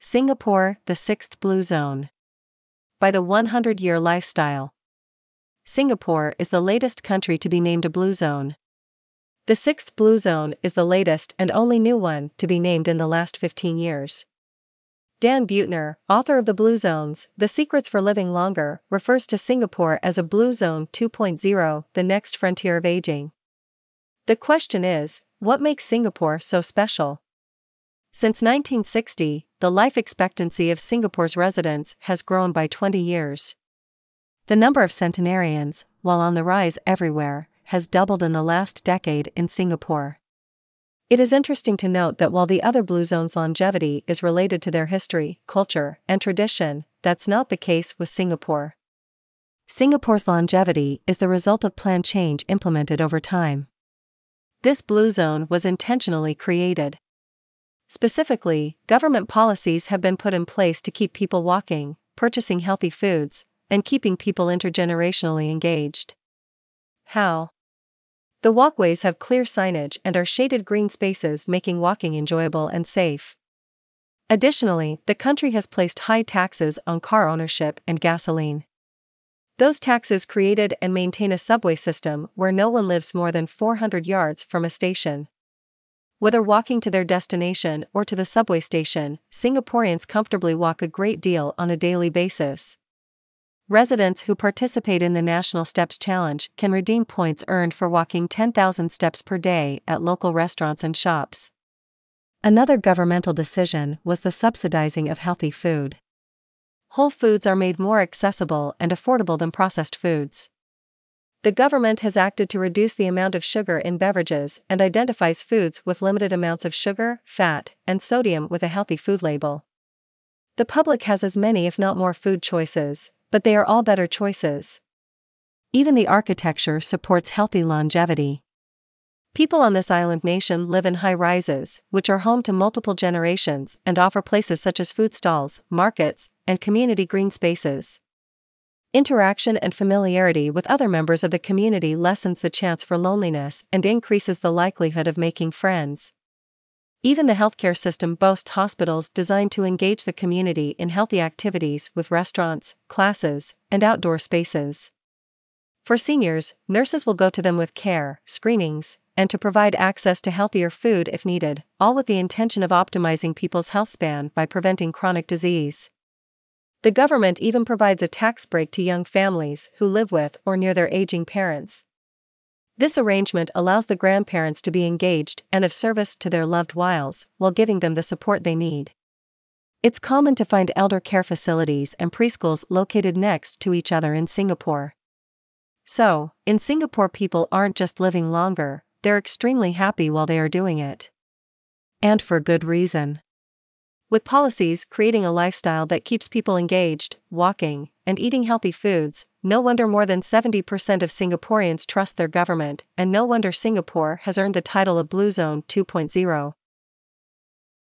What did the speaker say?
Singapore, the sixth blue zone. By the 100-year lifestyle. Singapore is the latest country to be named a blue zone. The sixth blue zone is the latest and only new one to be named in the last 15 years. Dan Buettner, author of The Blue Zones, The Secrets for Living Longer, refers to Singapore as a Blue Zone 2.0, the next frontier of aging. The question is, what makes Singapore so special? Since 1960, the life expectancy of Singapore's residents has grown by 20 years. The number of centenarians, while on the rise everywhere, has doubled in the last decade in Singapore. It is interesting to note that while the other blue zones' longevity is related to their history, culture, and tradition, that's not the case with Singapore. Singapore's longevity is the result of planned change implemented over time. This blue zone was intentionally created. Specifically, government policies have been put in place to keep people walking, purchasing healthy foods, and keeping people intergenerationally engaged. How? The walkways have clear signage and are shaded green spaces, making walking enjoyable and safe. Additionally, the country has placed high taxes on car ownership and gasoline. Those taxes created and maintain a subway system where no one lives more than 400 yards from a station. Whether walking to their destination or to the subway station, Singaporeans comfortably walk a great deal on a daily basis. Residents who participate in the National Steps Challenge can redeem points earned for walking 10,000 steps per day at local restaurants and shops. Another governmental decision was the subsidizing of healthy food. Whole foods are made more accessible and affordable than processed foods. The government has acted to reduce the amount of sugar in beverages and identifies foods with limited amounts of sugar, fat, and sodium with a healthy food label. The public has as many if not more food choices, but they are all better choices. Even the architecture supports healthy longevity. People on this island nation live in high-rises, which are home to multiple generations and offer places such as food stalls, markets, and community green spaces. Interaction and familiarity with other members of the community lessens the chance for loneliness and increases the likelihood of making friends. Even the healthcare system boasts hospitals designed to engage the community in healthy activities with restaurants, classes, and outdoor spaces. For seniors, nurses will go to them with care, screenings, and to provide access to healthier food if needed, all with the intention of optimizing people's health span by preventing chronic disease. The government even provides a tax break to young families who live with or near their aging parents. This arrangement allows the grandparents to be engaged and of service to their loved ones while giving them the support they need. It's common to find elder care facilities and preschools located next to each other in Singapore. So, in Singapore, people aren't just living longer, they're extremely happy while they are doing it. And for good reason. With policies creating a lifestyle that keeps people engaged, walking, and eating healthy foods, no wonder more than 70% of Singaporeans trust their government, and no wonder Singapore has earned the title of Blue Zone 2.0.